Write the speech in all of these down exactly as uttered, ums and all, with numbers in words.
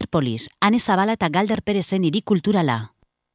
Piperpolis, Ane Zabala eta Galder Perezen hiri kulturala.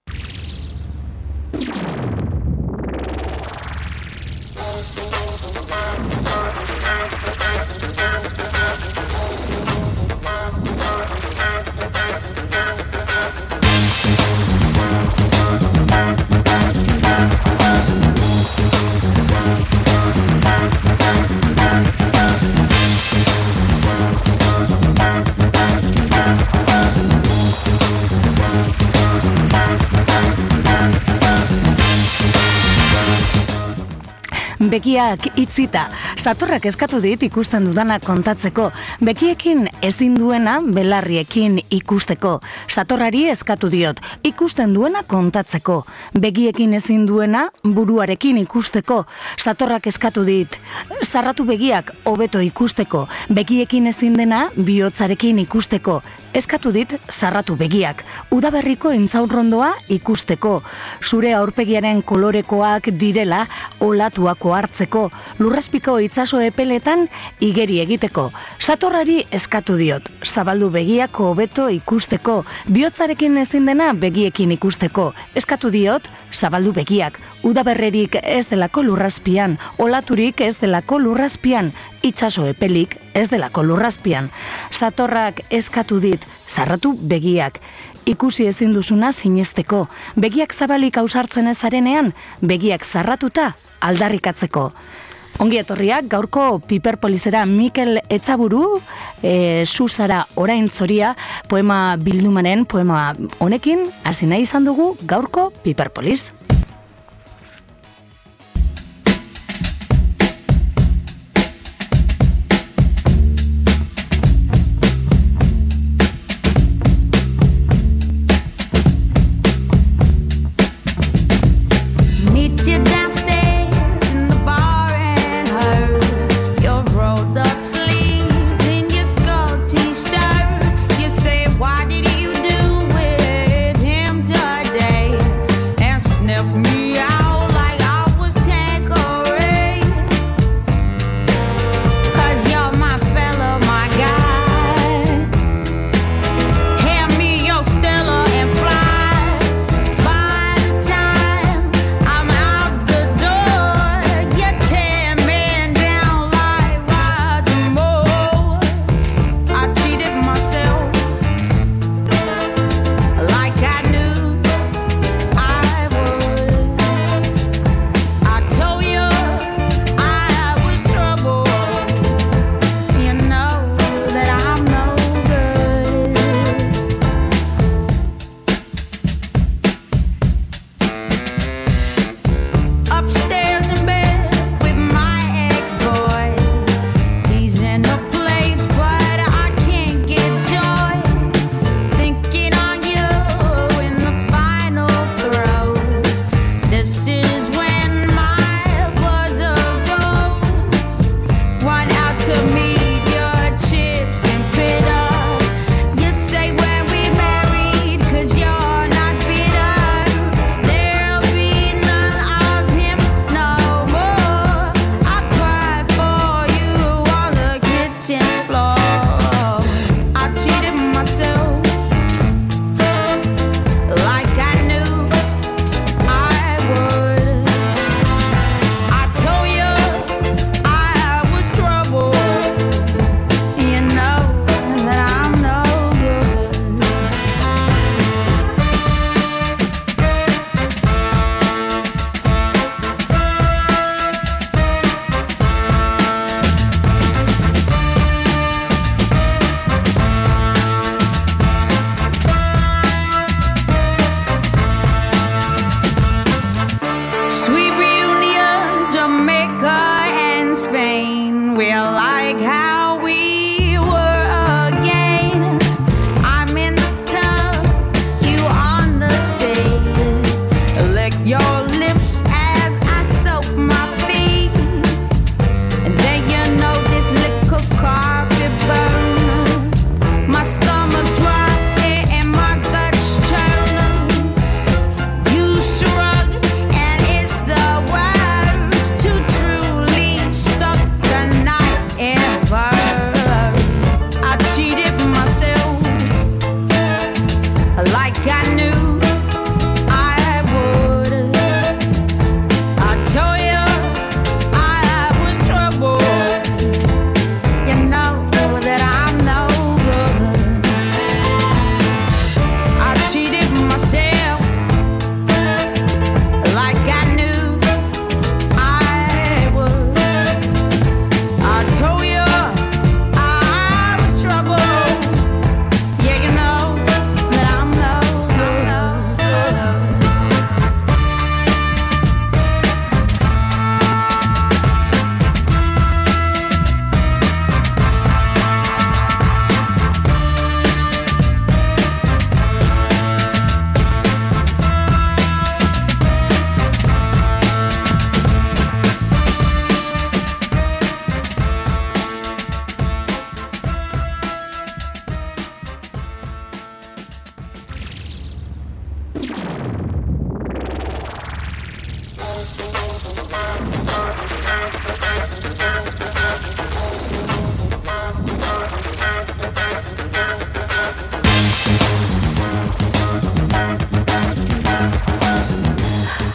Begiak itzita, satorrak eskatu dit ikusten dudana kontatzeko. Begiekin ezin duena belarriekin ikusteko. Satorrari eskatu diot, ikusten duena kontatzeko. Begiekin ezin duena buruarekin ikusteko. Satorrak eskatu dit, sarratu begiak hobeto ikusteko. Begiekin ezin dena bihotzarekin ikusteko. Eskatu dit sarratu begiak, udaberriko intzaurrondoa ikusteko, zure aurpegiaren kolorekoak direla olatuako hartzeko, lurrezpiko itsaso epeletan igeri egiteko. Satorrari eskatu diot, zabaldu begiak hobeto ikusteko, bihotzarekin ezin dena begiekin ikusteko. Eskatu diot, zabaldu begiak, udaberrerik ez delako lurrazpian, olaturik ez delako lurrazpian, itsaso epelik ez delako lurrazpian. Satorrak eskatu dit, sarratu begiak. Ikusi ezin duzuna sinesteko. Begiak zabalik ausartzen ez arenean, begiak sarratuta aldarrikatzeko. Ongi etorriak gaurko Piperpolisera Mikel Etzaburu, e, Susara Oraintzoria, poema bildumaren poema honekin, hasi nahi izan dugu gaurko Piperpolis.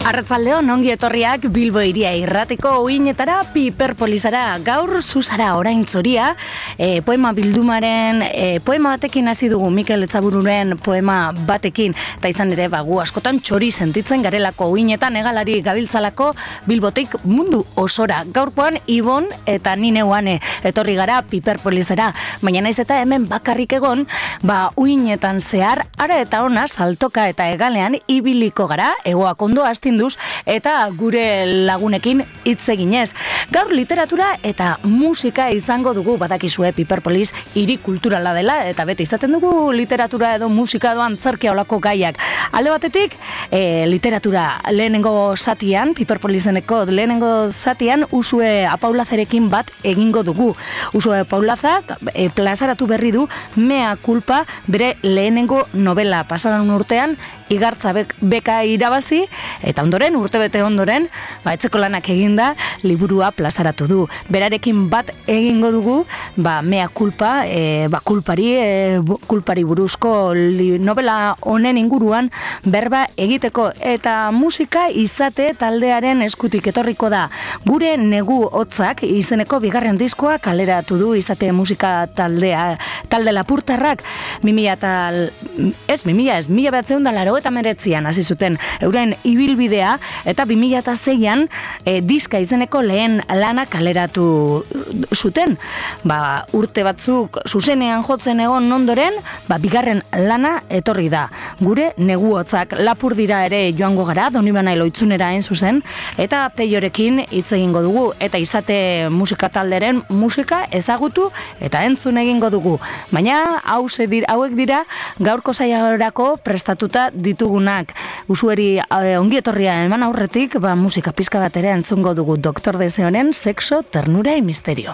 Arratzaldeon, ongi etorriak Bilbo Hiria Irratiko uinetara, Piperpolisara. Gaur zuzara orain zoria, e, poema bildumaren, e, poema batekin hasi dugu, Mikel Etxabururen poema batekin, eta izan ere, bagu askotan txori sentitzen garelako uinetan, egalari gabiltzalako Bilbotik mundu osora. Gaurkoan, Ibon eta ni neuane etorri gara Piperpolisara, baina naiz eta hemen bakarrik egon, ba uinetan zehar, ara eta ona, saltoka eta egalean, ibiliko gara, egoak ondo astin eta gure lagunekin hitz eginez. Gaur literatura eta musika izango dugu, badakizue Piperpolis hiri kulturala dela, eta beti izaten dugu literatura edo musika edo antzerkia olako gaiak. Alde batetik, e, literatura lehenengo zatian, Piperpolizeneko lehenengo zatian, Usue Apaulazarekin bat egingo dugu. Usue Apaulazak e, plazaratu berri du Mea Culpa bere lehenengo novela. Pasaran urtean, igartza beka irabazi, eta ondoren, urtebete ondoren, ba, etzeko lanak eginda, liburua plazaratu du. Berarekin bat egingo dugu, ba, Mea Culpa, e, ba, kulpari, e, kulpari buruzko li, novela honen inguruan berba egiteko, eta musika izate taldearen eskutik etorriko da. Gure negu hotzak izeneko bigarren diskoa kaleratu du izate musika taldea, talde lapurtarrak, mimila tal, ez, mimila ez, mila batzeun da laro eta meretzian hasi zuten euren ibilbidea, eta bi mila seian e, diska izeneko lehen lana kaleratu zuten. Ba, urte batzuk zuzenean jotzen egon ondoren, ba, bigarren lana etorri da. Gure negu hotzak lapur dira ere joango gara, Donibana Eloitzunera hain zuzen, eta Peiorekin hitz egingo dugu, eta izate musika talderen musika ezagutu eta entzun egingo dugu. Baina hauze dira, hauek dira gaurko saiorako prestatuta ditugunak. Usueri e, ongi etorria eman aurretik, ba, musika pizka bat ere entzungo dugu Doktor Deseonen Sexo, Ternura y Misterio.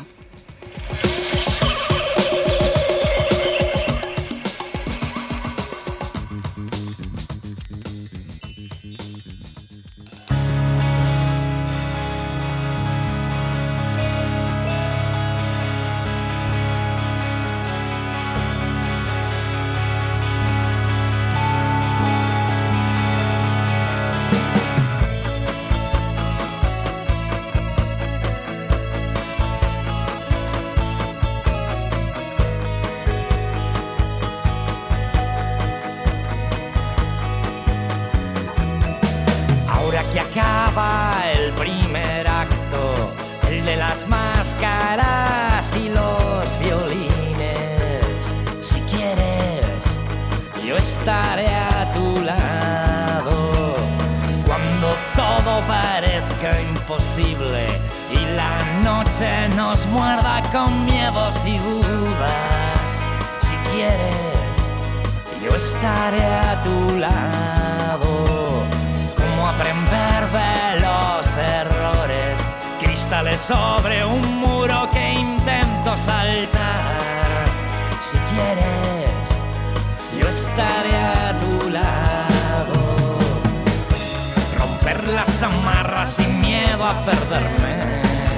Y la noche nos muerda con miedos y dudas. Si quieres, yo estaré a tu lado. Como aprender de los errores, cristales sobre un muro que intento saltar. Si quieres, yo estaré a tu lado. Romper las amarras sin miedo a perderme,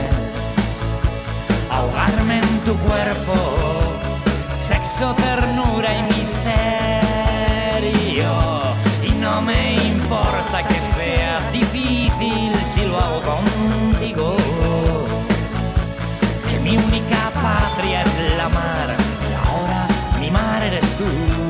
ahogarme en tu cuerpo, sexo, ternura y misterio. Y no me importa que sea difícil si lo hago contigo, que mi única patria es la mar y ahora mi mar eres tú.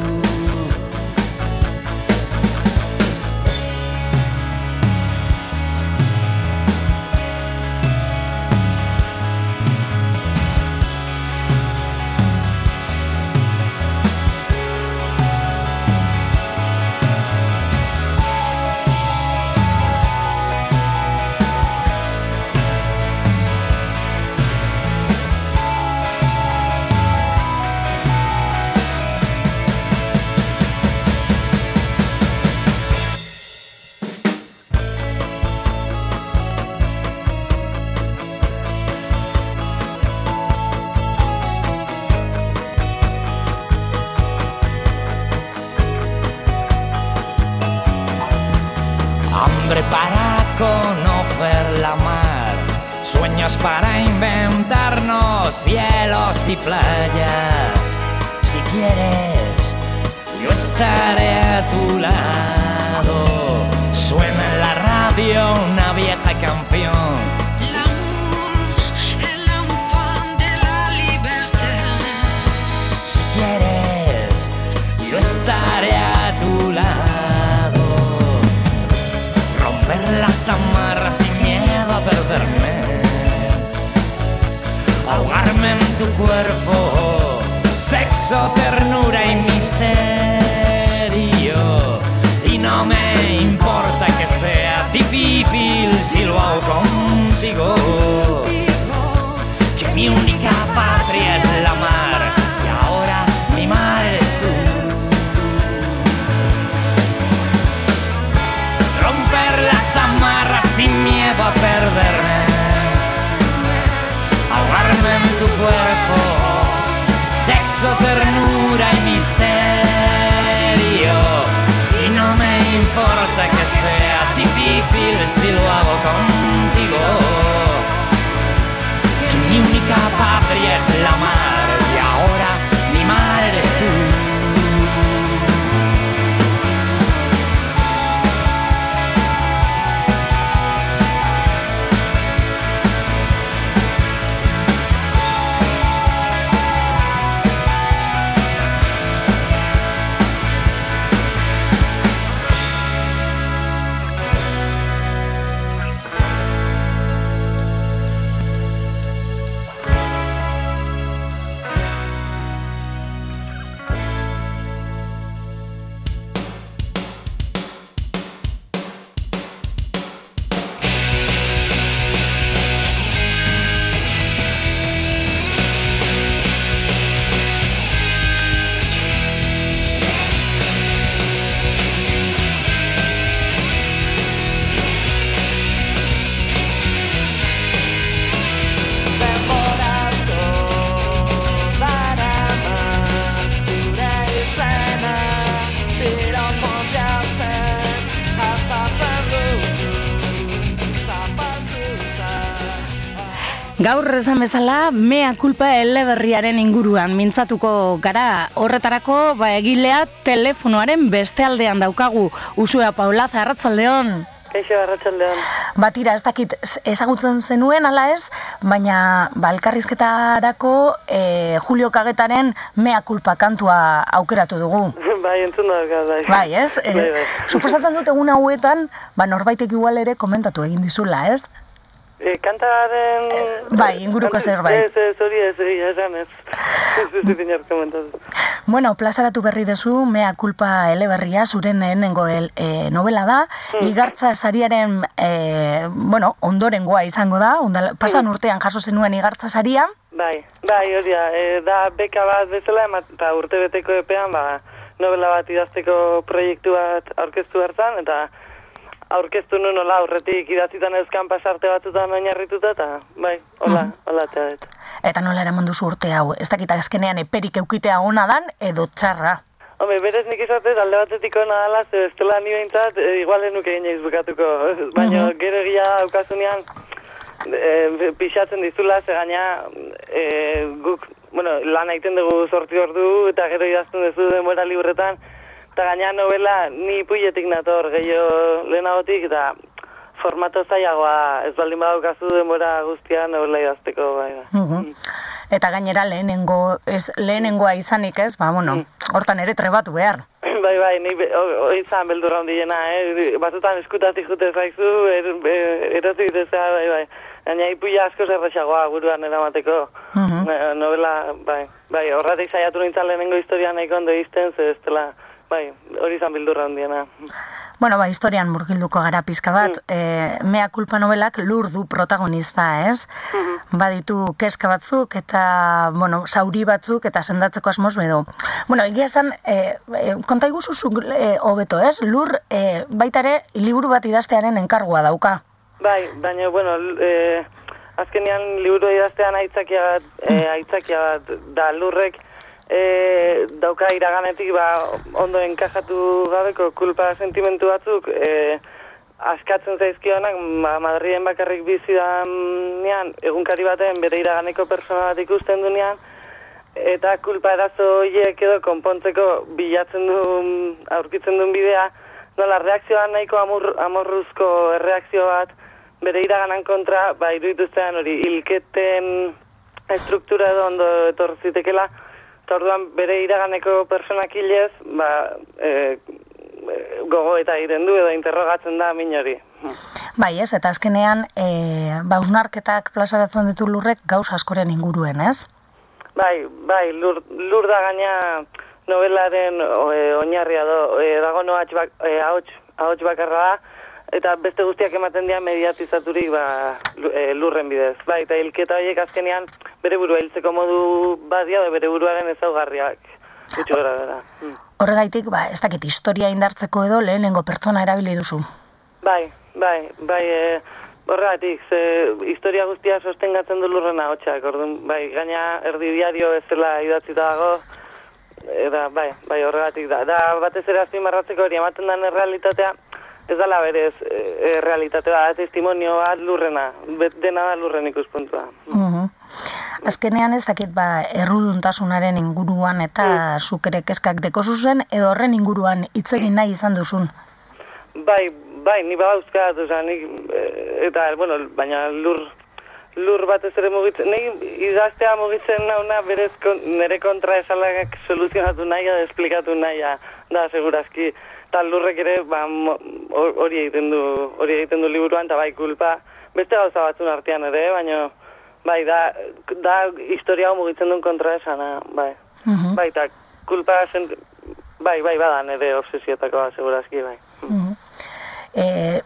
Hambre para conocer la mar, sueños para inventarnos cielos y playas. Si quieres, yo estaré a tu lado. Suena en la radio nació una vieja canción. L'amour est l'enfant de la liberté. Si quieres, yo estaré a tu lado. Romper las amarras sin miedo a perderme. Ahogarme en tu cuerpo. Sexo, ternura y misterio. Y no me importa que sea difícil si lo hago contigo. Que mi única patria es la mar. Y ahora mi mar eres tú. Romper las amarras sin miedo a perderme. Ahogarme en tu cuerpo. Sexo, ternura y misterio. Y no me importa que sea difícil si lo hago contigo. Que mi única patria es la mar. Y ahora mi mar eres tú. Gaur esan bezala, mea culpa eleberriaren inguruan mintzatuko gara. Horretarako, ba, egilea telefonoaren beste aldean daukagu. Usua Paulaza, arratsaldeon. Kaixo, arratsaldeon. Batira, ez dakit ezagutzen zenuen, ala ez, baina ba, elkarrizketarako e, Julio Kagetaren mea culpa kantua aukeratu dugu. Bai, entzun da, bai. Bai, ez? E, Bai, bai. Suposatzen dut egun hauetan, ba, norbaitek igual ere komentatu egin dizula, ez? E, kantaren... Bai, inguruko zerbait. Ez, ez, hori ez, egia esan ez. Ez ez dinar komentatu. Bueno, plazaratu berri dezu, mea culpa eleberria, zuren lehenengo el, e, novela da, mm. Igartza sariaren, e, bueno, ondorengoa izango da, ondala, pasan urtean jaso zenuen Igartza saria. Bai, bai, hori da, e, da beka bat bezala, eta urte beteko epean, ba, novela bat idazteko proiektu bat aurkeztu hartan, eta aurkeztu nuen hola aurretik idatzitan euskan pasarte batzutan oinarrituta, eta bai, hola, mm. hola eta dut. Eta nola eraman duzu urte hau, ez dakit azkenean eperik eukitea ona dan, edo txarra? Hombre, berez nik izatez, alde batetik ona dala, ze estela ni behintzat, e, igual enuke inoiz bukatuko, baina mm -hmm. gero egia daukasunean, e, pixatzen dizula, ze gaina e, guk, bueno, lan egiten dugu zortzi ordu, eta gero idazten duzu denbora libretan, eta gaina novela ni puietik nator, gehiago lehenagotik, eta formato zailagoa ez baldin badaukazu denbora guztia novela idazteko, bai da. Mm -hmm. Eta gainera lehenengo, ez, lehenengoa izanik ez, ba, bueno, mm. hortan ere trebatu behar. Bai, bai, ni hori izan beldurra hondiena, eh? Batzutan eskutatik jute zaizu, er, er, erotik dezea, bai, bai. Gaina ipuia asko zerrexagoa buruan eramateko. Mm -hmm. Novela, bai, bai, horratik saiatu nintzen lehenengo historia nahiko ondo izten, ze ez dela, bai, hori izan beldurra hondiena. Bueno, ba, historian murgilduko gara pizka bat, mm. e, mea culpa novelak lur du protagonista, ez? Mm-hmm. Baditu keska batzuk eta, bueno, sauri batzuk eta sendatzeko asmoz bedo. Bueno, egia esan, e, e, konta iguzu e, hobeto, ez? Lur, e, baita ere, liburu bat idaztearen enkargua dauka. Bai, baina, bueno, e, azkenean liburu idaztean aitzakia bat, e, aitzakia bat da Lurrek, E, dauka iraganetik ba, ondo enkajatu gabeko kulpa sentimentu batzuk e, askatzen zaizkionak ba, Madriden bakarrik bizi da nean, egunkari baten bere iraganeko persona bat ikusten du nean, eta kulpa erazo horiek edo konpontzeko bilatzen du, aurkitzen duen bidea nola, reakzioa nahiko amur, amorruzko erreakzio bat, bere iraganan kontra, ba, irudituztean hori, hilketen estruktura edo ondo etorzitekela, eta orduan bere iraganeko personak hilez, ba, e, gogo eta egiten du edo interrogatzen da min hori. Bai, ez, eta azkenean, e, ba, hausnarketak plazaratzen ditu Lurrek gauz askoren inguruen, ez? Bai, bai, lur, lur da gaina novelaren e, oinarria do, e, dago no ahots bak, e, ahots bakarra da, eta beste guztiak ematen dira mediatizaturik ba, e, lurren bidez. Bai, eta hilketa horiek azkenean bere burua hiltzeko modu badia da bere buruaren ezaugarriak. Gutxo gara gara. Hmm. Horregaitik, ba, ez dakit historia indartzeko edo lehenengo pertsona erabili duzu. Bai, bai, bai, e, horregatik, ze historia guztia sostengatzen du lurren ahotsak, orduan, bai, gaina erdi diario ez dela idatzita dago, eta bai, bai, horregatik da. Da, batez ere azpimarratzeko hori ematen den errealitatea, ez dala berez e, realitatea, da, testimonio bat lurrena, dena da lurren ikuspuntua. Uh-huh. Azkenean ez dakit ba, erruduntasunaren inguruan eta mm. zuk ere kezkak deko zuzen, edo horren inguruan hitz egin nahi izan duzun? Bai, bai, ni badauzkat, oza, nik, eta, bueno, baina lur, lur batez ere mugitzen, nik idaztea mugitzen nauna berez kon, nire kontra esalak soluzionatu nahi, edo esplikatu nahi, da, segurazki, eta lurrek ere, ba, hori egiten du, hori egiten du liburuan, eta bai, kulpa, beste gauza batzun artean ere, baina, bai, da, da historia hau mugitzen duen kontra esana, bai, uh-huh. Bai, eta kulpa, sent, bai, bai, badan ere obsesiotako, segurazki, bai. Uh-huh. E,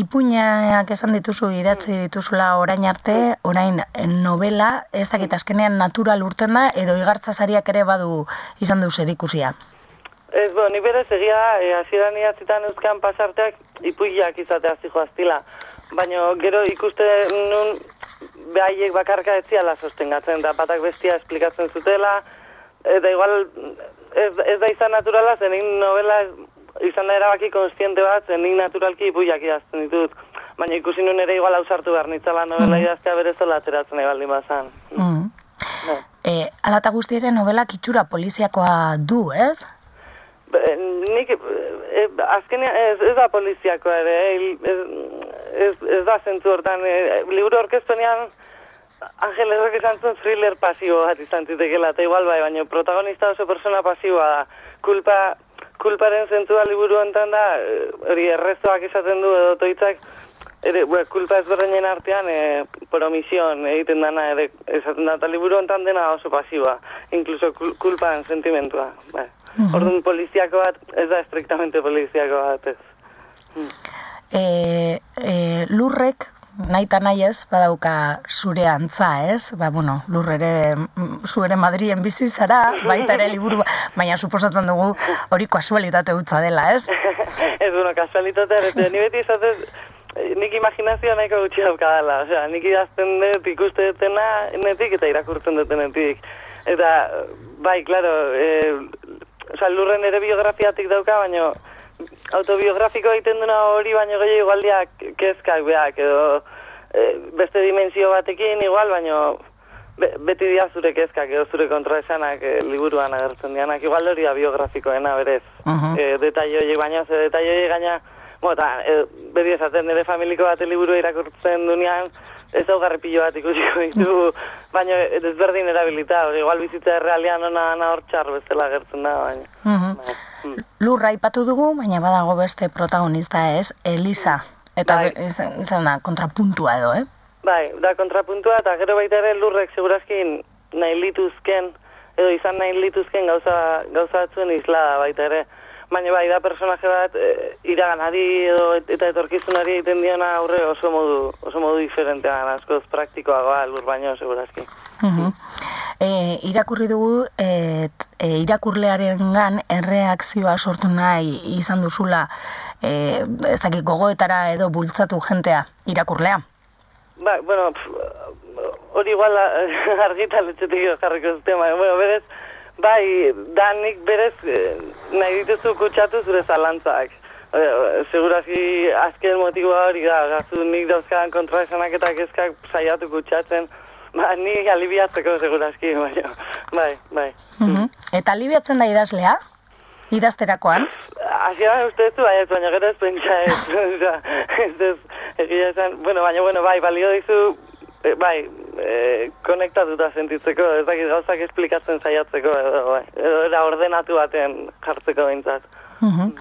ipuinak esan dituzu, idatzi dituzula orain arte, orain novela, ez dakit azkenean natural urten da, edo igartzasariak ere badu izan du zerikusia. Ez, bo, ni berez egia, e, hasieran idatzitan euskan pasarteak ipuiak izatea zijoaztila, baina gero ikuste nun behaiek bakarka etziala sostengatzen, da batak bestia esplikatzen zutela, eta igual ez, ez da izan naturala, zenik novela izan da erabaki konstiente bat, zenik naturalki ipuiak idazten ditut. Baina ikusi nun ere igual ausartu behar nitzala novela mm. idaztea berezola ateratzen nahi baldin bazan. Mm. No. E, alata guztiere novelak itxura poliziakoa du, ez? Be, nik, e, azkenean ez, ez da poliziakoa ere, ez, ez, ez da zentzu hortan. E, liburu orkestunean Angel Errek esan zuen thriller pasibo bat izan zitekela, eta igual bai, baina protagonista oso persona pasiboa da. Kulpa, kulparen zentzua liburu honetan da, hori errezoak esaten du edo toitzak, ere, bue, kulpa ezberdinen artean, e, por omisión egiten dana, ere, esaten da, eta liburu honetan dena oso pasiboa, inkluso kul, kulparen sentimentua. Bai. Uh-huh. Orduan poliziako bat, ez da estriktamente poliziako bat, ez. Hmm. E, e, lurrek, nahi eta nahi ez, badauka zure antza, ez? Ba, bueno, lur ere, zu ere Madrien bizi zara, baita ere liburu, baina suposatzen dugu hori kasualitate hutsa dela, ez? Ez, bueno, kasualitatea, ez, ni beti izatez, nik imaginazioa nahiko gutxi daukadala, osea, nik idazten dut ikuste dutena netik eta irakurtzen dutenetik. Eta, bai, klaro, e, osea, lurren ere biografiatik dauka, baina autobiografiko egiten duna hori baino gehiago igualdiak kezkak beak edo e, beste dimensio batekin igual, baino be, beti dia zure kezkak edo zure kontraesanak e, liburuan agertzen dianak, igual hori da biografikoena berez. Uh-huh. E, detaile horiek baina, ze detaile horiek gaina, bota, e, beti esaten nire familiko bat liburu irakurtzen dunean, ez daugarri pilo bat ikusiko ditu, baina desberdin erabilita, hori igual bizitza errealian ona hor txar bezala agertzen da, baina. Uh-huh. Baina. Lurra aipatu dugu, baina badago beste protagonista, ez? Elisa. Eta bai. izan, izan da kontrapuntua edo, eh? Bai, da kontrapuntua, eta gero baita ere lurrek segurazkin nahi lituzken, edo izan nahi lituzken gauza, gauza batzuen islada baita ere. Baina bai, da personaje bat e, iraganari edo eta etorkizunari egiten diona aurre oso modu, oso modu diferentean, askoz praktikoagoa lur baino segurazki. Uh-huh. E, irakurri dugu, e, e, irakurlearengan erreakzioa sortu nahi izan duzula, e, ez dakit gogoetara edo bultzatu jentea irakurlea? Ba, bueno, hori igual argitaletxetik jarriko zuten, bueno, berez, bai, danik berez nahi dituzu kutsatu zure zalantzak. Segurazki azken motiboa hori da, gazu nik dauzkadan kontraesanak eta kezkak saiatu kutsatzen, ba, ni alibiatzeko segurazki, baina, bai, bai. Uh-huh. Eta alibiatzen da idazlea? Idazterakoan? hasieran uste ez du, baina ez baina gero ez pentsa ez. Osa, ez ez, egia esan, bueno, baina, bueno, bai, balio dizu, e, bai, e, konektatuta sentitzeko, ez dakit gauzak esplikatzen saiatzeko, edo, bai, edo era ordenatu batean jartzeko behintzat. Uh-huh.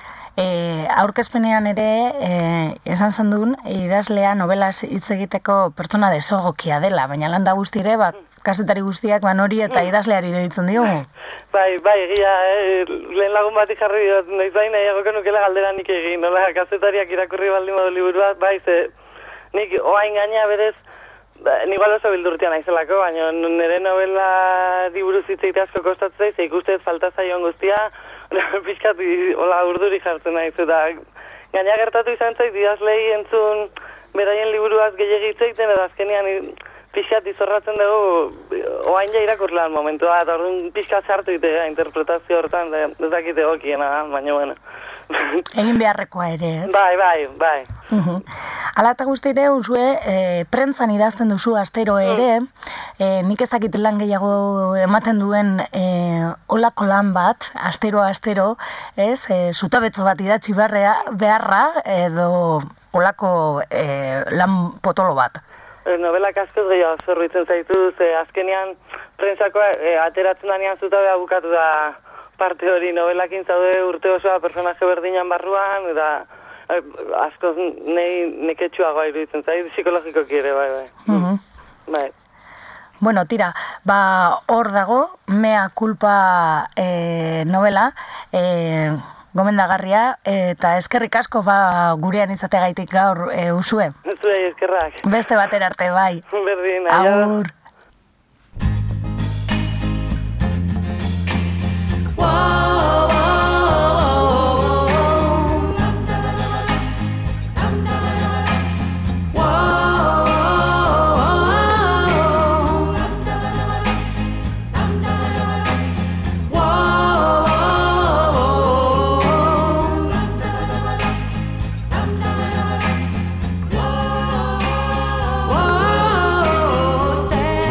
E, aurkezpenean ere, e, esan zendun, idazlea novelaz hitz egiteko pertsona desogokia dela, baina landa guztire, ba, kasetari guztiak ban hori eta idazleari deitzen diogu. Bai, bai, egia, eh, lehen lagun bat jarri diot, noiz baina egoko nukela galdera nik egin, nola, kasetariak irakurri baldin modu liburu bat, bai, ze, nik oain gaina berez, ni igual oso bildurtian naizelako, baina nire novela liburu zitzeite asko kostatzen zaiz, ikustez falta zaion guztia, pixkat, hola, urduri jartzen naiz, eta gaina gertatu izan zaiz, idazlei entzun beraien liburuaz gehiagitzeiten, eta azkenian pixkat izorratzen dugu, oain ja irakurlan momentua, eta orduan pixkat sartu itea interpretazio hortan, da, ez dakite gokiena, baina bueno. Egin beharrekoa ere, ez? Bai, bai, bai. Uh-huh. Ala eta guztire, uzue, e, prentzan idazten duzu astero ere, e, nik ez dakit lan gehiago ematen duen e, olako lan bat, astero-astero, ez, e, zutabetzo bat idatzi beharra, beharra edo olako e, lan potolo bat. Novelak askoz gehiago zerruitzen zaitu, ze azkenean prentsakoa e, ateratzen danean zutabea bukatu da parte hori, novelakin zaude urte osoa personaje berdinan barruan, eta e, askoz nei neketxuagoa iruditzen zaitu, psikologikoki ere, bai, bai. Uh-huh. Bai. Bueno, tira, ba, hor dago, mea culpa e, novela, e, gomendagarria, eta eskerrik asko ba gurean izateagaitik gaur e, Usue. Zuei eskerrak. Beste batera arte, bai. Berdin, aio. Agur. Whoa,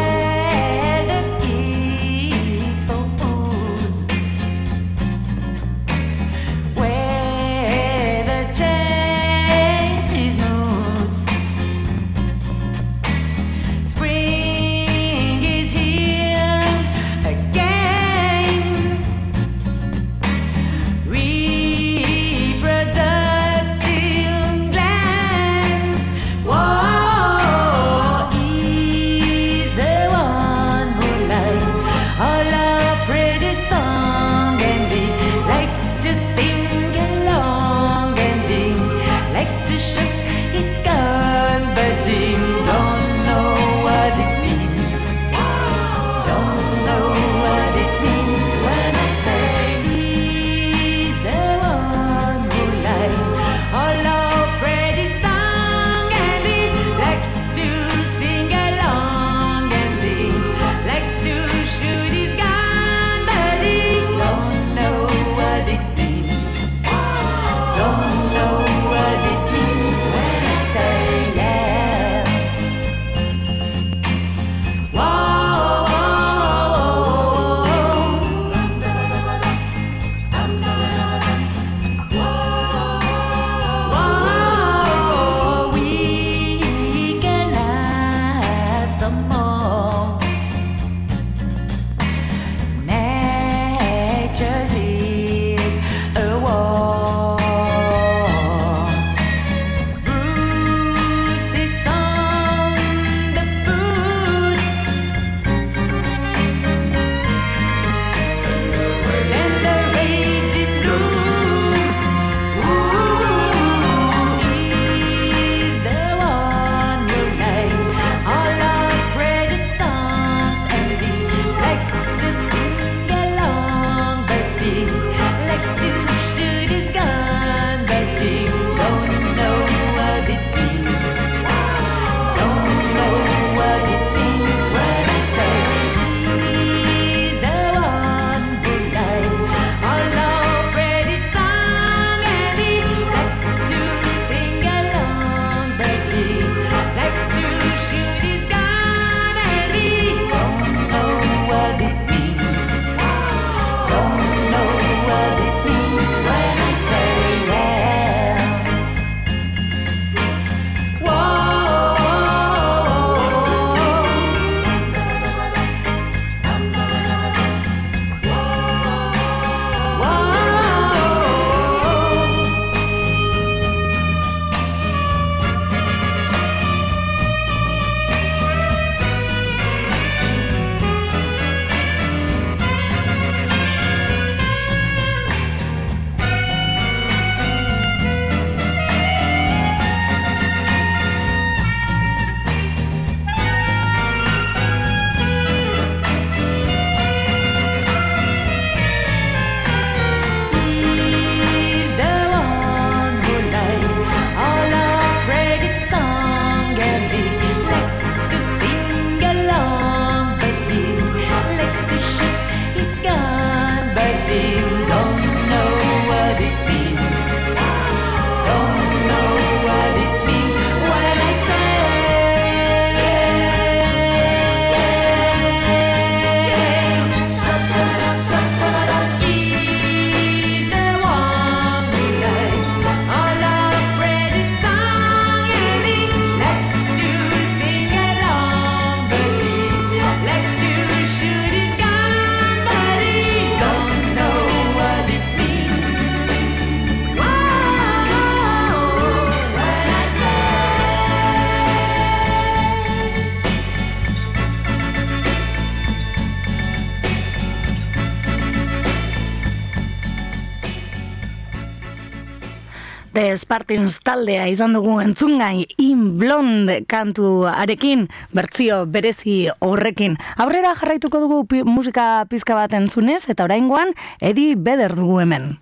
The Spartans taldea izan dugu entzungai In Blonde kantu arekin, bertzio berezi horrekin. Aurrera jarraituko dugu pi, musika pizka bat entzunez, eta oraingoan Eddie Vedder dugu hemen.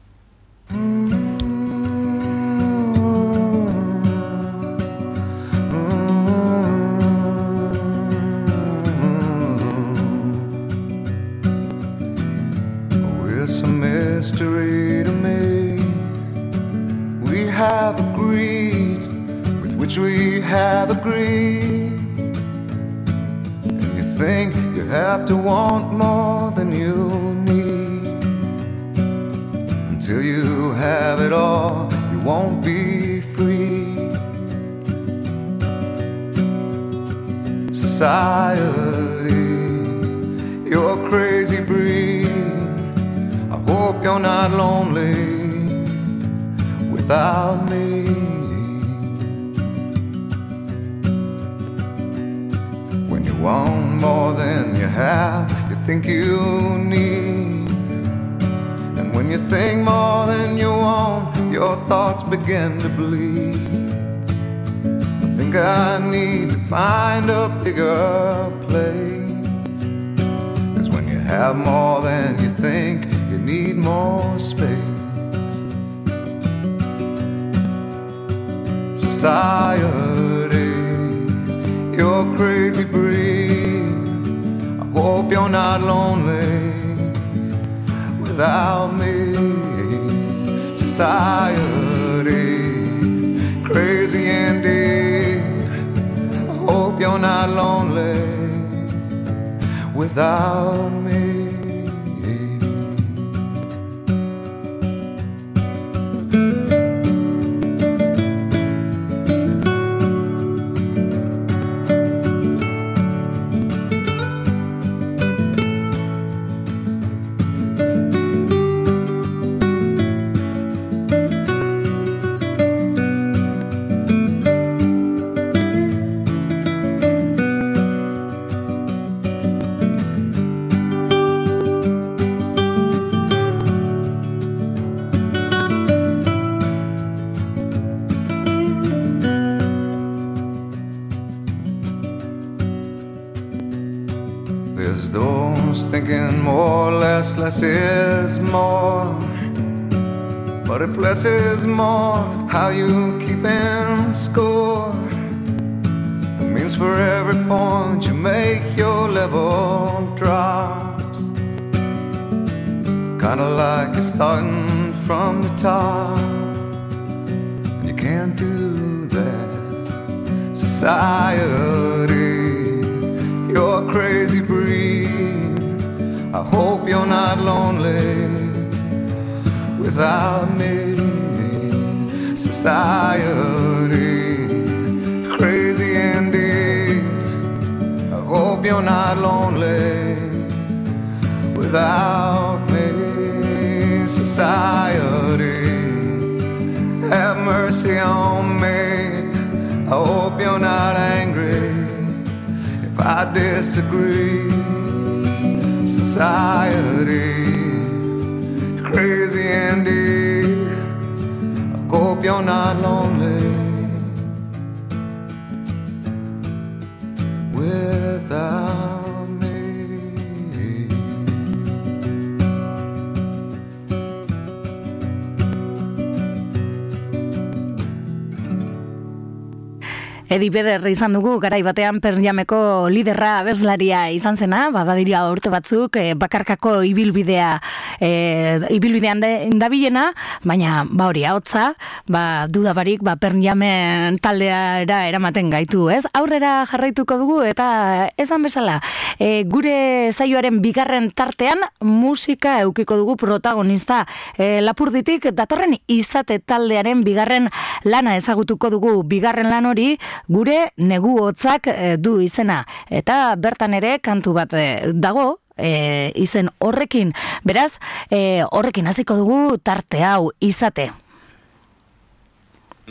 It's a mystery to me. We have agreed with which we have agreed. And you think you have to want more than you need. Until you have it all, you won't be free. Society, you're a crazy breed. I hope you're not lonely without me. When you want more than you have, you think you need. And when you think more than you want, your thoughts begin to bleed. I think I need to find a bigger place. 'Cause when you have more than you think, you need more space. Society, you're a crazy breed. I hope you're not lonely without me. Society, crazy indeed. I hope you're not lonely without me. There's those thinking more, less, less is more. But if less is more, how you keeping score? It means for every point you make, your level drops. Kinda like you're starting from the top, and you can't do that. Society, you're a crazy breed. I hope you're not lonely without me. Society, crazy indeed. I hope you're not lonely without me. Society, have mercy on me. I hope you're not angry if I disagree. Society, crazy indeed. I hope you're not lonely without me. Eddie Vedder izan dugu, garai batean Pearl Jameko liderra abeslaria izan zena, badadira urte batzuk, e, bakarkako ibilbidea, e, ibilbidean dabilena, baina ba hori ahotsa, ba dudabarik, ba Pearl Jamen taldeara eramaten gaitu, ez? Aurrera jarraituko dugu, eta esan bezala, e, gure saioaren bigarren tartean musika eukiko dugu protagonista. E, Lapurditik datorren izate taldearen bigarren lana ezagutuko dugu, bigarren lan hori, gure negu hotzak e, du izena, eta bertan ere kantu bat e, dago e, izen horrekin. Beraz, e, horrekin hasiko dugu tarte hau izate. I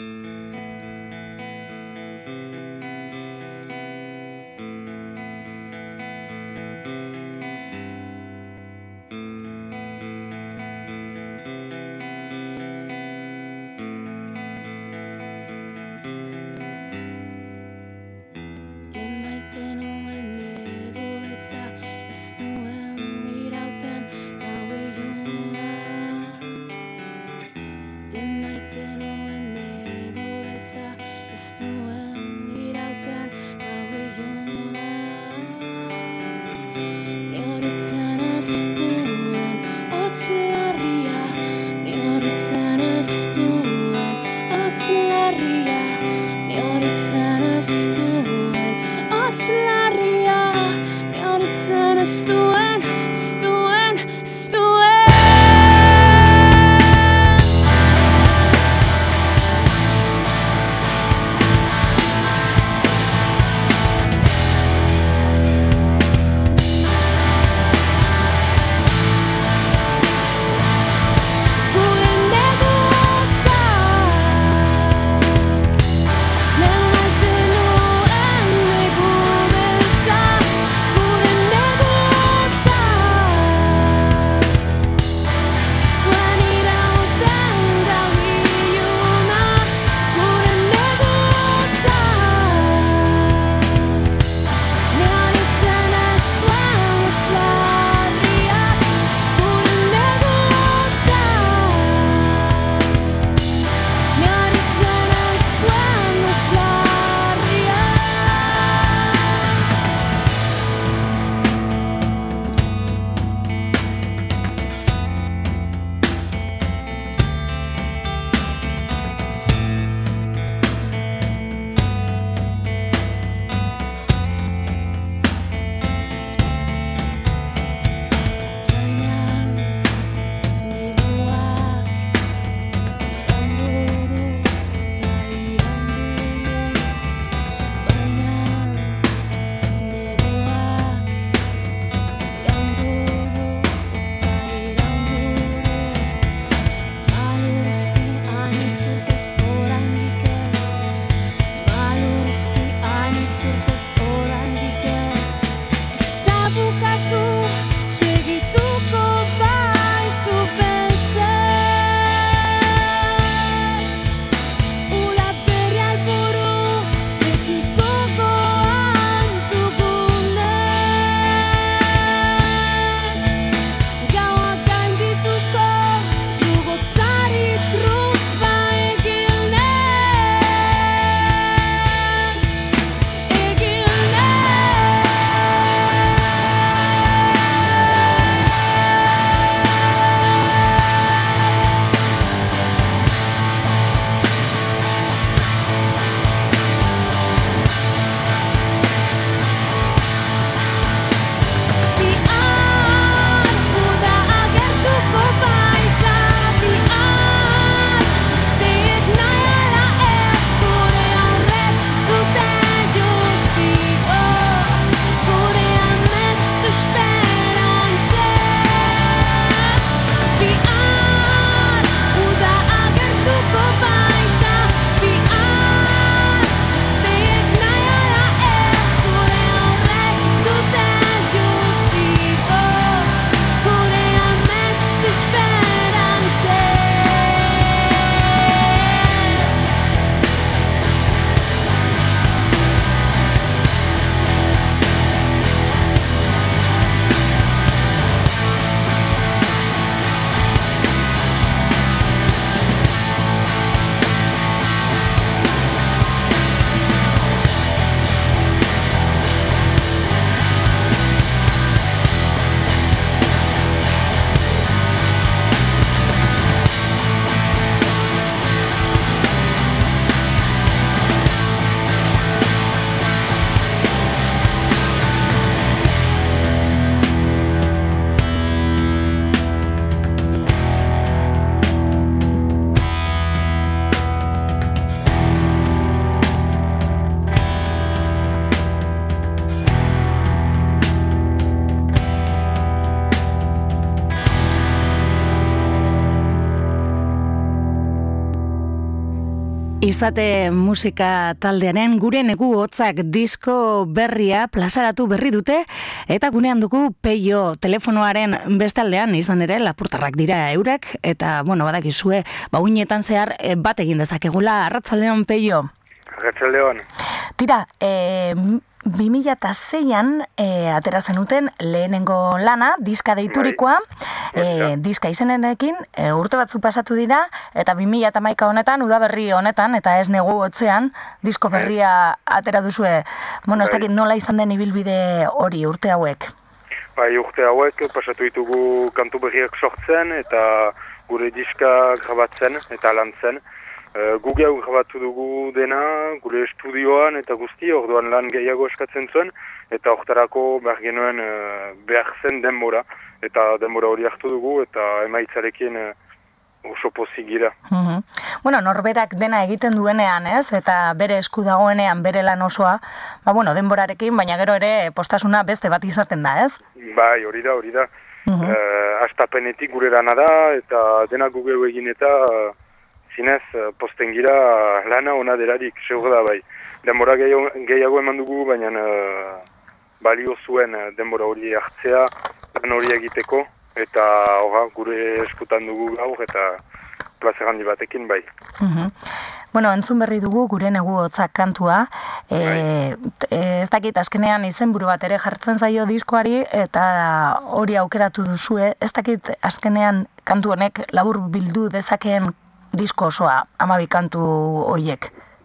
Izate musika taldearen gure negu hotzak disko berria plazaratu berri dute eta gunean dugu Peio telefonoaren bestaldean izan ere lapurtarrak dira eurek eta bueno badakizue ba uinetan zehar bat egin dezakegula. Arratsaldeon Peio. Arratsaldeon. Tira, eh bi mila seian e, atera zenuten lehenengo lana, diska deiturikoa, e, diska izenenekin, e, urte batzu pasatu dira, eta bi mila hamaika honetan, udaberri honetan, eta ez negu hotzean, disko berria atera duzue. Bueno, ez dakit nola izan den ibilbide hori urte hauek? Bai, urte hauek pasatu ditugu kantu berriak sortzen, eta gure diska grabatzen, eta lantzen. Uh, Guge hau grabatu dugu dena, gure estudioan eta guzti, orduan lan gehiago eskatzen zuen, eta hortarako behar genuen uh, behar zen denbora, eta denbora hori hartu dugu, eta emaitzarekin uh, oso pozik gira. Mm-hmm. Bueno, norberak dena egiten duenean, ez? Eta bere esku dagoenean bere lan osoa, ba bueno, denborarekin, baina gero ere postasuna beste bat izaten da, ez? Bai, hori da, hori da. Mm-hmm. uh, Astapenetik gure lana da, eta dena Guge hau egin eta... Uh, zinez, posten gira lana ona delarik, segur da bai. Denbora gehiago, gehiago eman dugu, baina uh, balio zuen denbora hori hartzea, lan hori egiteko, eta ora, gure eskutan dugu gaur, eta plazer handi batekin bai. Mm-hmm. Bueno, entzun berri dugu gure negu hotzak kantua, e, e, ez dakit azkenean izenburu bat ere jartzen zaio diskoari, eta hori aukeratu duzue, ez dakit azkenean kantu honek labur bildu dezakeen disko osoa, hamabi kantu horiek?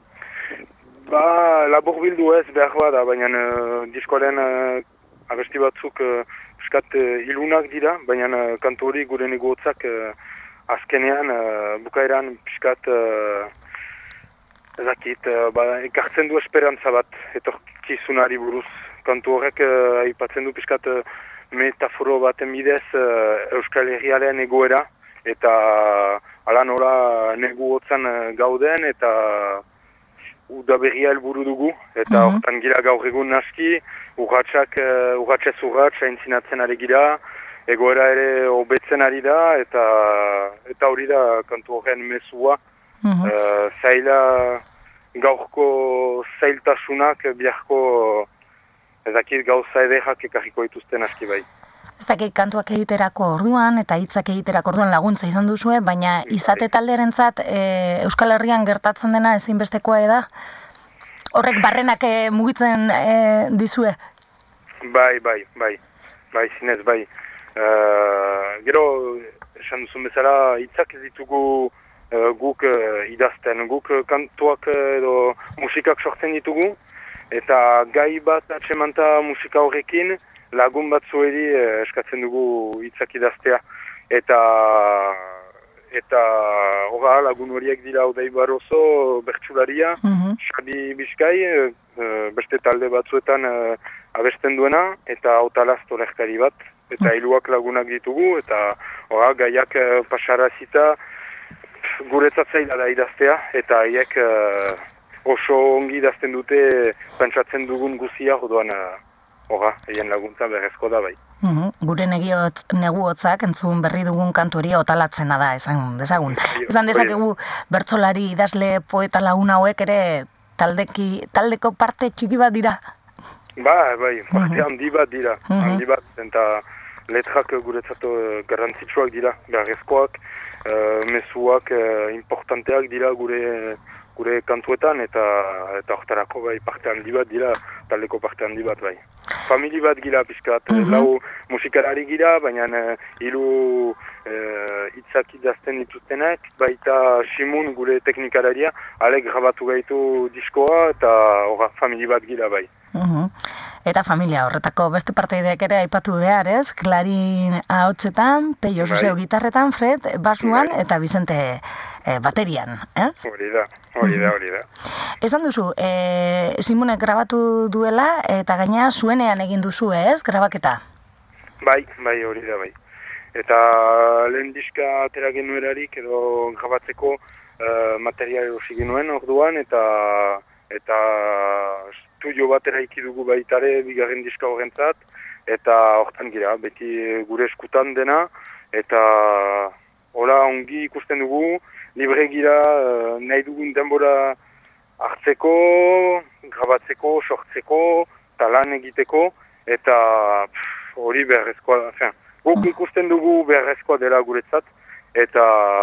Ba, labur bildu ez behar bada, baina uh, diskoaren uh, abesti batzuk uh, piskat uh, ilunak dira, baina uh, kantu hori gure negu hotzak uh, azkenean uh, bukaeran piskat uh, ezakit, uh, ba, ekartzen du esperantza bat etorkizunari buruz. Kantu horrek uh, aipatzen du piskat uh, metaforo baten bidez uh, Euskal Herriaren egoera, eta ala nola negu hotzan gauden, eta udaberria helburu dugu, eta hortan mm-hmm. gira gaur egun naski, urratxak, uh, urratxez urratx, aintzinatzen ari gira, egoera ere hobetzen ari da, eta eta hori da kantu horren mezua. Mm-hmm. Uh, zaila, gaurko zailtasunak, biharko ezakit gauza ederrak ekarriko dituzten aski bai. Ez dakit kantuak egiterako orduan eta hitzak egiterako orduan laguntza izan duzue, baina izate talderentzat e, Euskal Herrian gertatzen dena ezinbestekoa da? Horrek barrenak e, mugitzen e, dizue? Bai, bai, bai, bai, zinez, bai. Uh, gero, esan duzun bezala, hitzak ez ditugu uh, guk uh, idazten, guk uh, kantuak edo musikak sortzen ditugu, eta gai bat atsemanta musika horrekin, lagun batzueri eh, eskatzen dugu hitzak idaztea, eta eta ora lagun horiek dira Odei Barroso, bertsularia, mm-hmm. Xabi Bizkai, eh, beste talde batzuetan eh, abesten duena, eta Otalaz tolerkari bat, eta mm-hmm. hiluak lagunak ditugu, eta ora gaiak eh, pasarazita guretzat zaila da idaztea, eta haiek eh, oso ongi idazten dute pentsatzen dugun guzia, orduan eh, Hoga, egin laguntza berrezko da bai. Mm-hmm. Gure negiot, negu hotzak entzun berri dugun kantu hori otalatzena da, esan dezagun. Esan dezakegu bertsolari idazle poeta lagun hauek ere taldeki, taldeko parte txiki bat dira? Ba, bai, parte mm-hmm. handi bat dira, mm-hmm. handi bat, eta letrak guretzat garrantzitsuak dira, berrezkoak, uh, mezuak uh, importanteak dira gure gure kantuetan, eta eta hortarako bai parte handi bat dira, taldeko parte handi bat bai. Famili bat gira pizkat, mm-hmm. lau musikalari gira, baina uh, hilu hitzak uh, idazten dituztenak, baita Simun gure teknikalaria, alek grabatu gaitu diskoa, eta horra famili bat gira bai. Mm-hmm. Eta familia horretako beste parteideak ere aipatu behar, ez? Klarin ahotsetan, Peio Zuzeu bai. Gitarretan, Fred basuan, bai. Eta Bizente e, baterian, ez? Hori da, hori da, hori da. Esan duzu, e, Simunek grabatu duela, eta gaina zuenean egin duzu, ez? Grabaketa? Bai, bai, hori da, bai. Eta lehen diska atera genuerarik edo grabatzeko uh, material erosi genuen orduan, eta eta estudio bat eraiki dugu baitare bigarren diska horrentzat, eta hortan gira, beti gure eskutan dena, eta hola ongi ikusten dugu, libregira uh, nahi dugun denbora hartzeko, grabatzeko, sortzeko, talan egiteko, eta pff, hori beharrezkoa, enfin, guk ikusten dugu beharrezkoa dela guretzat, eta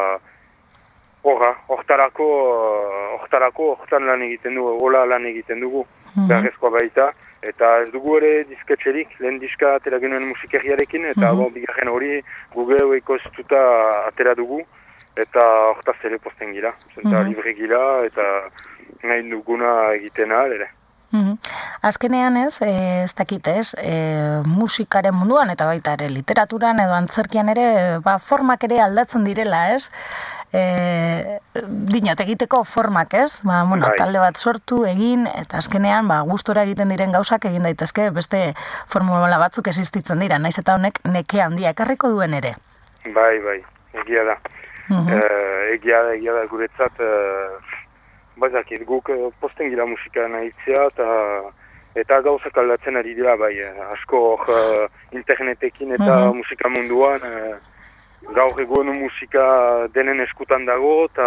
horra, hortarako, hortarako, hortan lan egiten dugu, hola lan egiten dugu, mm-hmm. beharrezkoa baita, eta ez dugu ere disketxerik, lehen diska atera genuen musikeriarekin, eta mm-hmm. bon, bigarren hori gugeu ekoiztuta atera dugu, eta hortaz ere posten gira, zenta mm-hmm. libre gira, eta nahi duguna egiten ahal ere. Mm-hmm. Azkenean ez, e, ez dakit ez, e, musikaren munduan eta baita ere literaturan edo antzerkian ere, ba, formak ere aldatzen direla ez, e, dinot egiteko formak ez, ba, bueno, Bai. talde bat sortu egin, eta azkenean ba, gustora egiten diren gauzak egin daitezke beste formula batzuk existitzen dira, naiz eta honek neke handia ekarriko duen ere. Bai, bai, egia da. Mm-hmm. Uh, egia da, egia da guretzat, uh, bazakit, guk uh, posten gira musika nahitzea, eta eta gauzak aldatzen ari dira, bai, asko uh, internetekin eta mm-hmm. musika munduan, uh, gaur egun musika denen eskutan dago, eta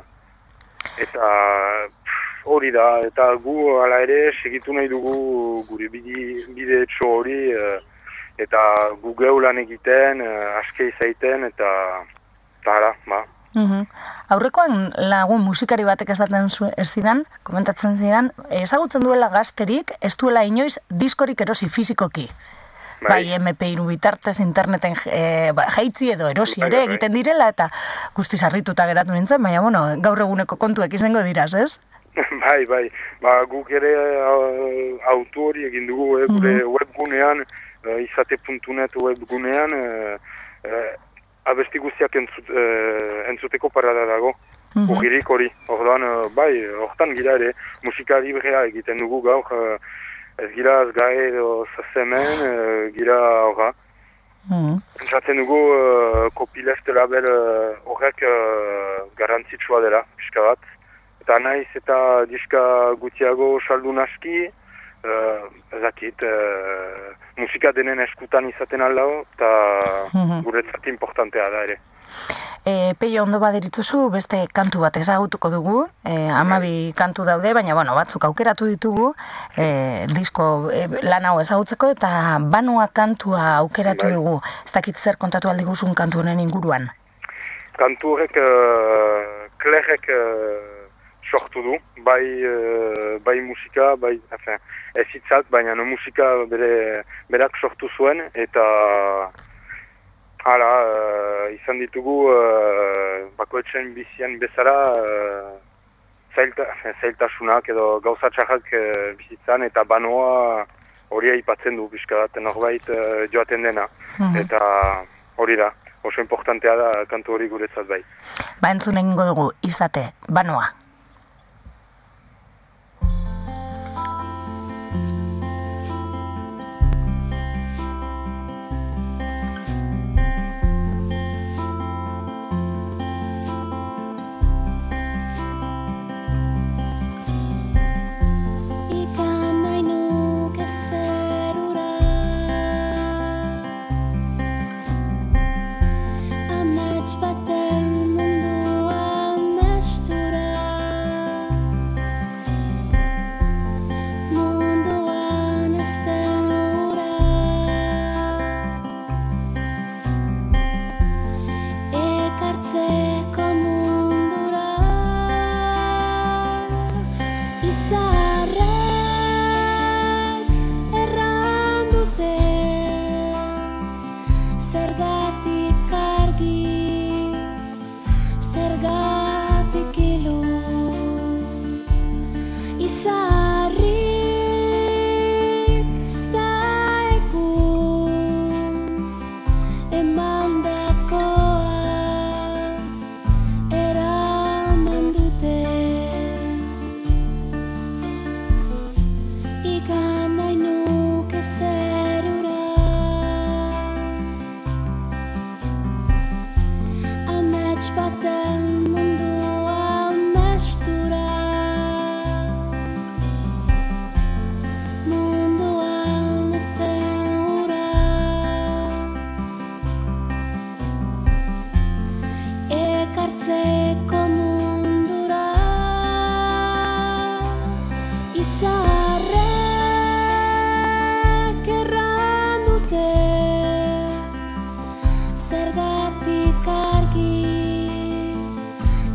eta pff, hori da, eta gu hala ere segitu nahi dugu gure bide, bide etxo hori, uh, eta gu geu lan egiten, uh, aske izaiten, eta eta hala, ba. Mm-hmm. Aurrekoan lagun musikari batek esaten ez zidan, komentatzen zidan, ezagutzen duela gazterik, ez duela inoiz diskorik erosi fizikoki. Bai, bai eme pe hiru bitartez interneten e, ba, jaitzi edo erosi ere egiten direla, eta guztiz harrituta geratu nintzen, baina bueno, gaur eguneko kontuek izango diraz, ez? Bai, bai, ba, guk ere uh, autu hori egin dugu, eh, gure mm-hmm. webgunean, uh, izate puntu net webgunean, uh, uh, abesti guztiak entzut, uh, entzuteko parada dago, mm-hmm. ugirik hori. Orduan, uh, bai, hortan gira ere, musika librea egiten dugu gaur, uh, ez gira azgae edo zazemen, uh, gira horra. Mm-hmm. Entzatzen dugu, uh, kopileste label horrek uh, uh, garantzitsua dela, pixka bat. Eta naiz eta diska gutiago saldu naski, uh, ezakit, uh, musika denen eskutan izaten aldao, eta mm-hmm. guretzat importantea da ere. E, Peio ondo baderitzuzu, beste kantu bat ezagutuko dugu, e, amabi kantu daude, baina bueno, batzuk aukeratu ditugu, e, disko e, lan hau ezagutzeko, eta banua kantua aukeratu bai. dugu. Ez dakit zer kontatu aldi guzun kantu honen inguruan? Kantu horrek, uh, klerrek uh, sortu du, bai, uh, bai musika, bai, enfin, ez hitzak, baina no musika bere, berak sortu zuen, eta hala, uh, izan ditugu uh, bakoetzen bizian bezala uh, zailta, zailtasunak edo gauza txarrak uh, bizitzan, eta banoa hori aipatzen du pixka bat, norbait uh, joaten dena, mm-hmm. eta hori da, oso importantea da kantu hori guretzat bai. Ba entzun egingo dugu, izate, banoa. Baten munduan mestura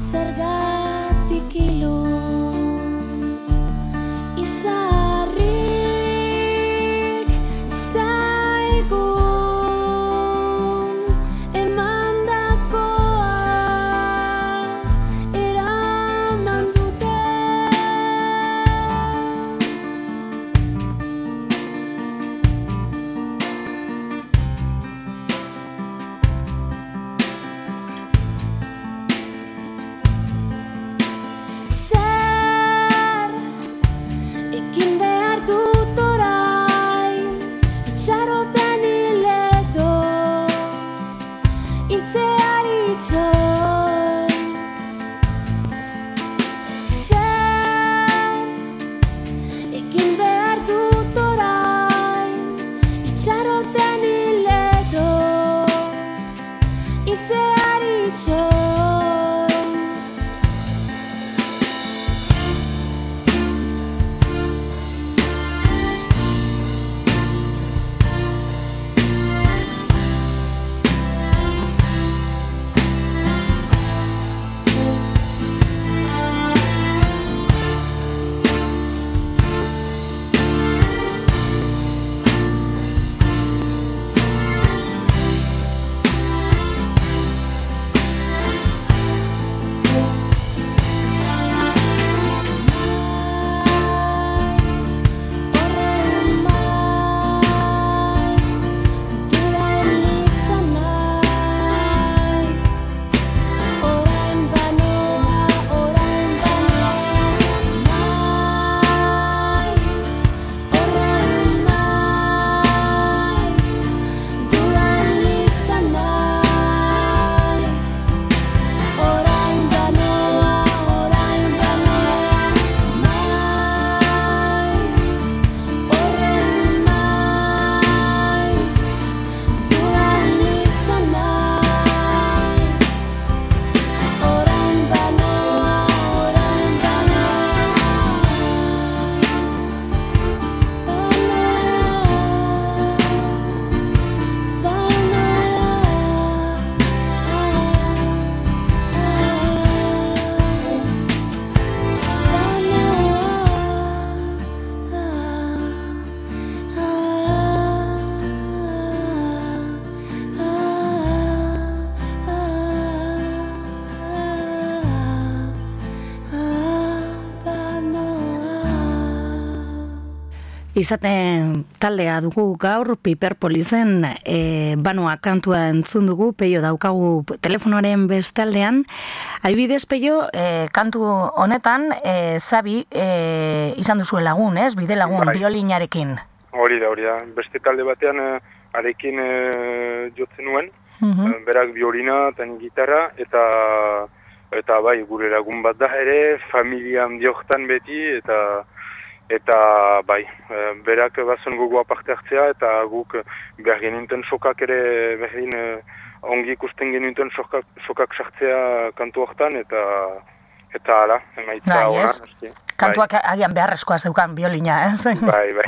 zergatik ilun izarrik ez da egun emandakoa eraman dute. Zer ekin behar dut orain itxaroten hileto itzeari itxon. Zer ekin behar dut orain itxaroten hileto itzeari itxon. Izaten taldea dugu gaur, Piperpolizen e, Banua kantua entzun dugu, Peio daukagu telefonoaren bestaldean. Adibidez, Peio, e, kantu honetan, e, Zabi e, izan duzu lagun, ez? Bide lagun, bai. Biolinarekin. Hori da, hori da. Beste talde batean e, arekin e, jotzen nuen, uh-huh. berak biolina eta gitarra, eta eta bai, gure lagun bat da ere, familian dioktan beti, eta Eta bai, berak bazen gogoa parte hartzea, eta guk behar geniten sokak ere, berdin ongi ikusten geniten sokak, sokak sartzea kantu hortan, eta eta ala, emaitza bai, hona. Kantuak bai. Agian beharrezkoa zeukan biolina, ez? Bai, bai.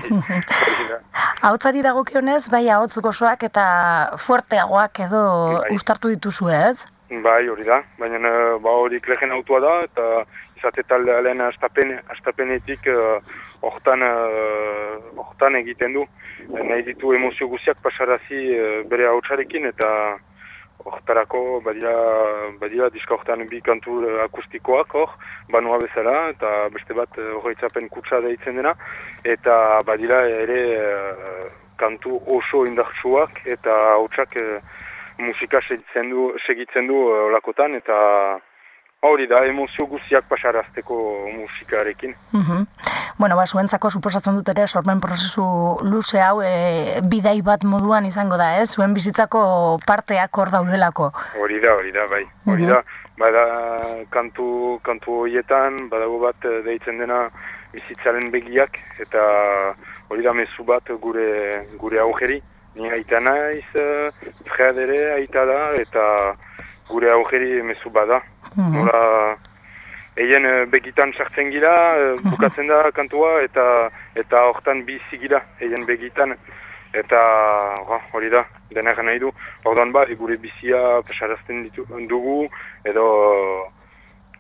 Ahotsari dagokionez, bai ahotzuk osoak eta fuerteagoak edo bai. Uztartu dituzu, ez? Bai, hori da, baina ba, hori klegen autua da, eta izate taldearen astapen, astapenetik hortan uh, uh, egiten du. Nahi ditu emozio guziak pasarazi uh, bere hautsarekin, eta hortarako badira, badira diska hortan bi kantu akustikoak hor, Banua bezala, eta beste bat horretzapen kutsa deitzen dena, eta badira ere uh, kantu oso indartsuak, eta hautsak uh, musika segitzen du, segitzen du uh, olakotan, eta hori da, emozio guziak pasarazteko musikarekin. Uh-huh. Bueno, ba, zuentzako suposatzen dut ere, sormen prozesu luze hau e, bidai bat moduan izango da, ez? Zuen bizitzako parteak hor daudelako. Hori da, hori da, bai. Hori uh-huh. da, bada kantu, kantu horietan, badago bat deitzen dena bizitzaren begiak, eta hori da mezu bat gure, gure augeri. Ni aita naiz, Fred ere aita da, eta gure augeri mezu bada. Mm-hmm. Nola, eien begitan sartzen gira, bukatzen da kantua, eta eta hortan bizi gira, eien begitan, eta hori da, denak nahi du. Ordan bat, gure bizia pasarazten dugu, edo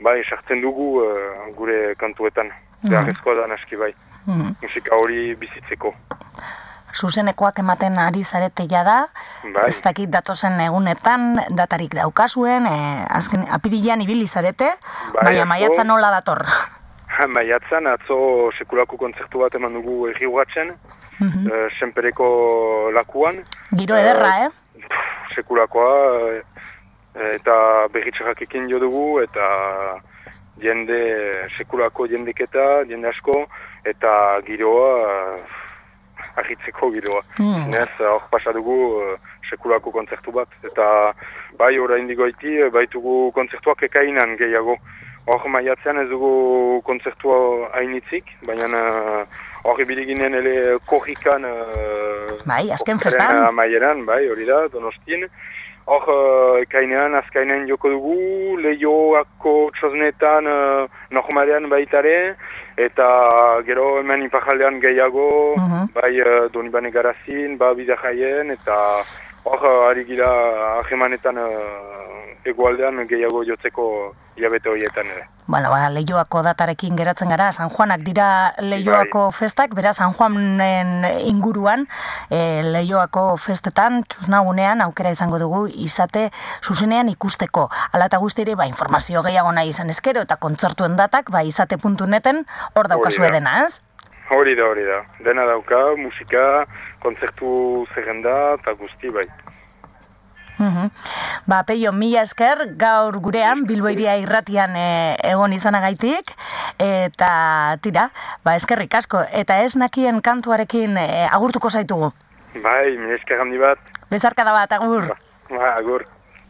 bai, sartzen dugu uh, gure kantuetan. Beharrezkoa da naski bai. Mhm. Musika hori bizitzeko. Zuzenekoak ematen ari zareteia da, Bai. ez dakit datozen egunetan, datarik daukazuen, e, azken apirilean ibili zarete, Bai, baina atzo- maiatza nola dator. Maiatzan, atzo sekulako kontzertu bat eman dugu Herri Urratsen, Mhm. uh, Senpereko lakuan. Giro ederra, eh? Pff, sekulakoa, eh, eta berritxarrakekin jo dugu, eta jende, sekulako jendeketa, jende asko, eta giroa, ahitzeko giroa. Mm. Nez, hor pasa dugu uh, sekulako kontzertu bat, eta bai oraindik goiti, baitugu kontzertuak ekainan gehiago. Hor maiatzean ez dugu kontzertua hainitzik, baina uh, hor ibiliginen ele korrikan... Uh, Bai, azken korrikaren festan. Amaieran, bai, hori da, Donostin. Hor uh, ekainean, azkainean joko dugu, lehioako txosnetan uh, normalean baitare, eta gero hemen ipajaldean gehiago, Mhm. bai uh, Donibane Garazin, ba Bidajaien, eta hor uh, ari gira ahemanetan uh, egualdean gehiago jotzeko hilabete horietan ere. Bueno, ba, Leioako datarekin geratzen gara, San Juanak dira Leioako festak, beraz San Juanen inguruan, e, Leioako festetan, txusnagunean aukera izango dugu izate zuzenean ikusteko. Hala eta guzti ere, ba, informazio gehiago nahi izan ezkero eta kontzertuen datak, ba, izate puntu neten, hor daukazue Hori da. dena, ez? Hori da, hori da. Dena dauka, musika, kontzertu zerrenda, eta guzti bai. Mhm. Ba, Peio, mila esker, gaur gurean, Bilbo Hiria irratian e, egon izanagaitik, eta tira, ba, eskerrik asko, eta ez nakien kantuarekin e, agurtuko zaitugu. Bai, mi esker handi bat. Bezarkada bat, agur. Ba, agur.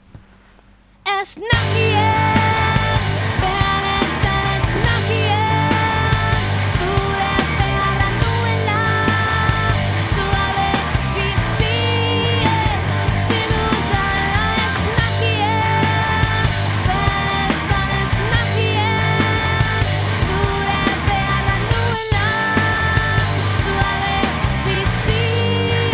Ez nakien, benetan ez nakien, zure beharra nuela, zuare bizien, zinudala ez nakien, benetan ez nakien, zure beharra nuela, zuare bizien,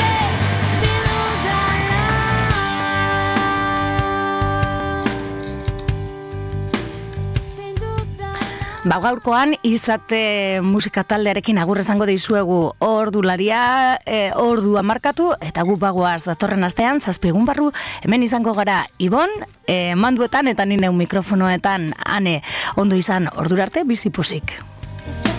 Ba, gaurkoan izate musika taldearekin agur esango dizuegu ordularia, e, ordua markatu, eta gu bagoaz datorren astean, zazpi egun barru, hemen izango gara Ibon, e, manduetan eta ni neu mikrofonoetan ane ondo izan ordurarte bizipuzik. Izan